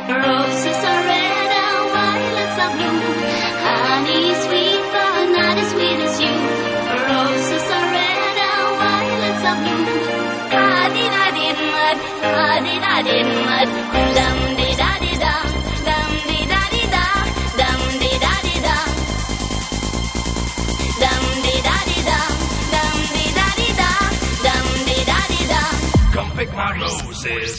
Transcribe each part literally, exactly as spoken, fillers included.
Roses are red and violets are blue. Honey is sweet but not as sweet as you. Roses are red and violets are blue. Da-dee-da-dee-mud, da-dee-da-dee-mud, dum-dee-da-dee-da, dum-dee-da-dee-da, dum-dee-da-dee-da, dum-dee-da-dee-da, dum-dee-da-dee-da, dum-dee-da-dee-da. Come pick my roses.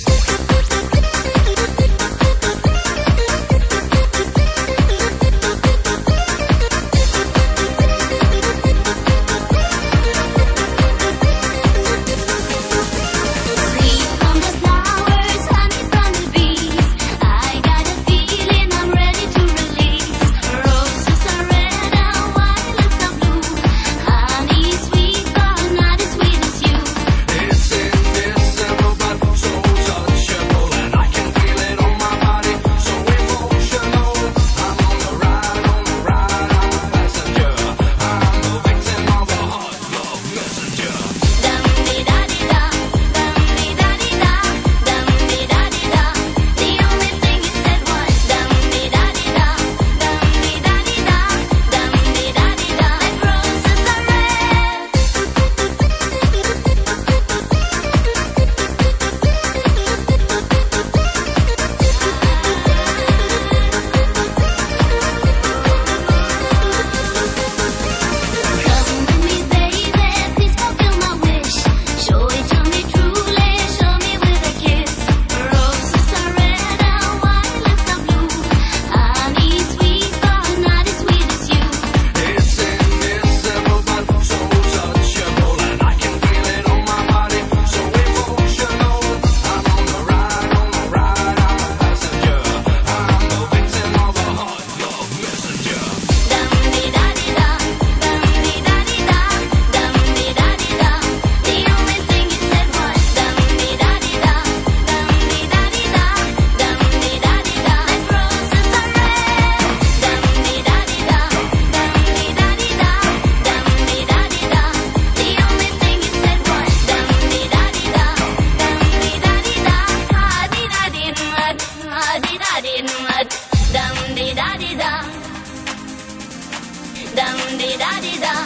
Dum-dee-da-dee-da,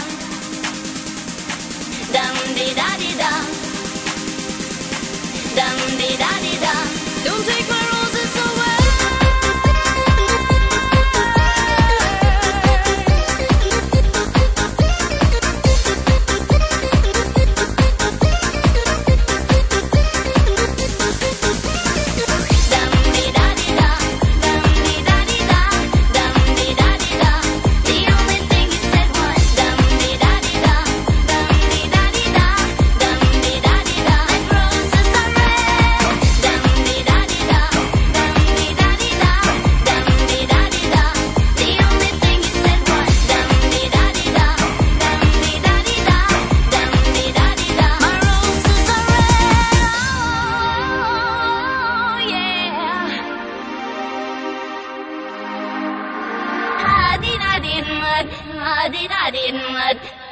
dum-dee-da-dee-da, dum-dee-da-dee-da. Don't take my roses away. I did, I did, mud.